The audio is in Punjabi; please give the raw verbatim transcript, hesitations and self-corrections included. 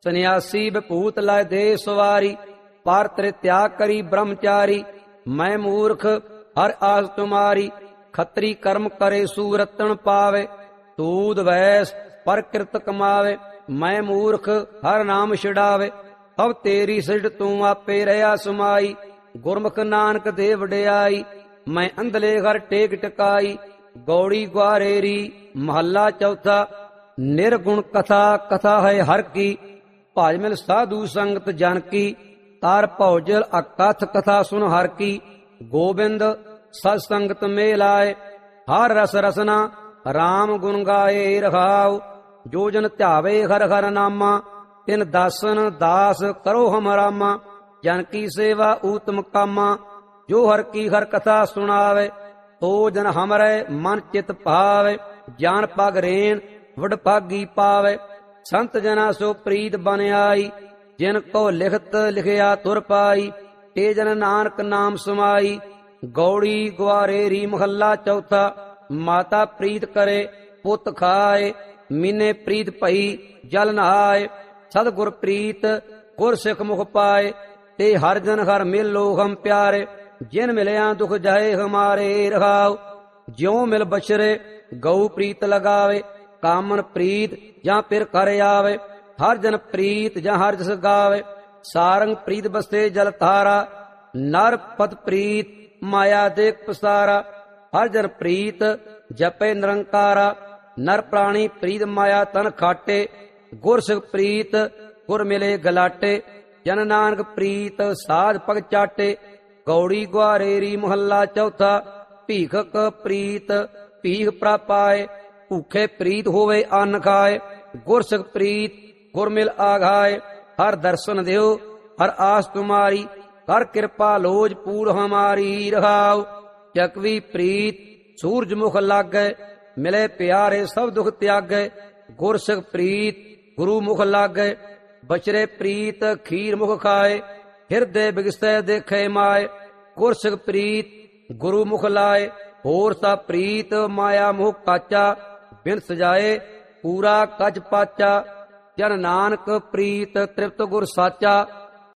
ਸੰਨਿਆਸੀ ਵਿਭੂਤ ਲੈ ਦੇ ਸਵਾਰੀ, ਪਰ ਤ੍ਰਿਤਿਆਗ ਕਰੀ ਬ੍ਰਹਮਚਾਰੀ। ਮੈਂ ਮੂਰਖ ਹਰ ਆਸ ਤੁਮਾਰੀ, ਖੱਤਰੀ ਕਰਮ ਕਰੇ ਸੂਰਤਨ ਪਾਵੇ। ਤੂਦ ਵੈਸ ਪਰ ਕਿਰਤ ਕਮਾਵੇ, ਮੈਂ ਮੂਰਖ ਹਰ ਨਾਮ ਛਿੜਾਵੇ। ਸਭ ਤੇਰੀ ਸਿਰਜ ਤੂੰ ਆਪੇ ਰਹਾ ਸਮਾਈ, ਗੁਰਮੁਖ ਨਾਨਕ ਦੇ ਵਡਿਆਈ। ਮੈਂ ਅੰਧਲੇ ਘਰ ਟੇਕ ਟਕਾਈ, ਗੌੜੀ ਗੁਆਰੇਰੀ ਮਹੱਲਾ ਚੌਥਾ। ਨਿਰਗੁਣ ਕਥਾ ਕਥਾ ਹੈ ਹਰ ਕੀ, ਭਾਜ ਮਿਲ ਸਾਧੂ ਸੰਗਤ ਜਨ ਕੀ। ਤਾਰ ਭੌਜਲ ਅਕਥ ਕਥਾ ਸੁਨ ਹਰ ਕੀ, ਗੋਬਿੰਦ ਸਤ ਸੰਗਤ ਮੇਲ ਆਏ। ਹਰ ਰਸ ਰਸਨਾ ਰਾਮ ਗੁਣ ਗਾਏ ਰਹਾਉ, ਜੋ ਜਨ ਧਿਆਵੇ ਹਰ ਹਰ ਨਾਮਾ। ਤਿਨ ਦਾਸਨ ਦਾਸ ਕਰੋ ਹਮ ਰਾਮਾ, ਜਨ ਕੀ ਸੇਵਾ ਊਤਮ ਕਾਮਾ। ਜੋ ਹਰ ਕੀ ਹਰ ਕਥਾ ਸੁਣਾਵੇ, ਤੋ ਜਨ ਹਮਰੇ ਮਨ ਚਿਤ ਭਾਵੇ। ਜਾਨ ਪਗ ਰੇਨ ਵਡ ਭਾਗੀ ਪਾਵੇ, ਸੰਤ ਜਨਾ ਸੋ ਪ੍ਰੀਤ ਬਨ ਆਈ। ਜਿਨ ਕੋ ਲਿਖਤ ਲਿਖਿਆ ਤੁਰ ਪਾਈ, ਤੇ ਜਨ ਨਾਨਕ ਨਾਮ ਸਮਾਈ। ਗੌੜੀ ਗੁਆਰੇਰੀ ਮਹੱਲਾ ਚੌਥਾ। ਮਾਤਾ ਪ੍ਰੀਤ ਕਰੇ ਪੁੱਤ ਖਾਏ, ਮੀਨੇ ਪ੍ਰੀਤ ਭਈ ਜਲ ਨਹਾਏ। ਸਤਿਗੁਰ ਪ੍ਰੀਤ ਗੁਰ ਸਿੱਖ ਮੁਖ ਪਾਏ, ਤੇ ਹਰ ਜਨ ਹਰ ਮਿਲੋ ਹਮ ਪਿਆਰੇ। ਜਿਨ ਮਿਲਿਆ ਦੁਖ ਜਾਏ ਹਮਾਰੇ ਰਹਾਉ, ਜਿਉ ਮਿਲ ਬਛਰੇ ਗਊ ਪ੍ਰੀਤ ਲਗਾਵੇ। ਕਾਮਨ ਪ੍ਰੀਤ ਜਾਂ ਫਿਰ ਕਰ ਆਵੇ, ਹਰ ਜਨ ਪ੍ਰੀਤ ਜਾਂ ਹਰ ਜਸ ਗਾਵੇ। ਸਾਰੰਗ ਪ੍ਰੀਤ ਬਸਤੇ ਜਲ ਧਾਰਾ, ਨਰ ਪਤ ਪ੍ਰੀਤ ਮਾਇਆ ਦੇਖ ਪਸਾਰਾ। ਹਰ ਜਨ ਪ੍ਰੀਤ ਜਪੇ ਨਿਰੰਕਾਰਾ, ਨਰ ਪ੍ਰਾਣੀ ਪ੍ਰੀਤ ਮਾਇਆ ਤਨ ਖਾਟੇ। ਗੁਰ ਸਿੱਖ ਪ੍ਰੀਤ ਗੁਰ ਮਿਲੇ ਗਲਾਟੇ, ਜਨ ਨਾਨਕ ਪ੍ਰੀਤ ਸਾਧ ਪਗ ਚਾਟੇ। ਗੌੜੀ ਗੁਆਰੇਰੀ ਮਹੱਲਾ ਚੌਥਾ। ਭੀਖਕ ਪ੍ਰੀਤ ਭੀਖ ਪ੍ਰਾਪਾਏ, ਭੂਖੇ ਪ੍ਰੀਤ ਹੋਵੇ ਅੰਨ ਖਾਏ। ਗੁਰ ਸਿੱਖ ਪ੍ਰੀਤ ਗੁਰ ਮਿਲ ਆਘਾਏ, ਹਰ ਦਰਸ਼ਨ ਦਿਓ ਹਰ ਆਸ ਤੁਮਾਰੀ। ਕਰ ਕਿਰਪਾ ਲੋਜ ਪੂਰ ਹਮਾਰੀ ਰਹਾਉ। ਚੱਕਵੀ ਪ੍ਰੀਤ ਸੂਰਜ ਮੁਖ ਲਾਗੈ, ਮਿਲੇ ਪਿਆਰੇ ਸਭ ਦੁਖ ਤਿਆਗੈ। ਗੁਰ ਸਿੱਖ ਪ੍ਰੀਤ ਗੁਰੂ ਮੁਖ ਲਾਗੈ, ਬਚਰੇ ਪ੍ਰੀਤ ਖੀਰ ਮੁਖ ਖਾਏ। ਹਿਰਦੇ ਬਿਗਸੈ ਦੇਖੇ ਮਾਏ, ਗੁਰ ਸਿੱਖ ਪ੍ਰੀਤ ਗੁਰੂ ਮੁਖ ਲਾਏ। ਹੋਰ ਸਾ ਪ੍ਰੀਤ ਮਾਇਆ ਮੋਹ ਕਾਚਾ, ਬਿਨ ਸਜਾਏ ਪੂਰਾ ਕੱਜ ਪਾਚਾ। ਜਨ ਨਾਨਕ ਪ੍ਰੀਤ ਤ੍ਰਿਪਤ ਗੁਰ ਸਾਚਾ।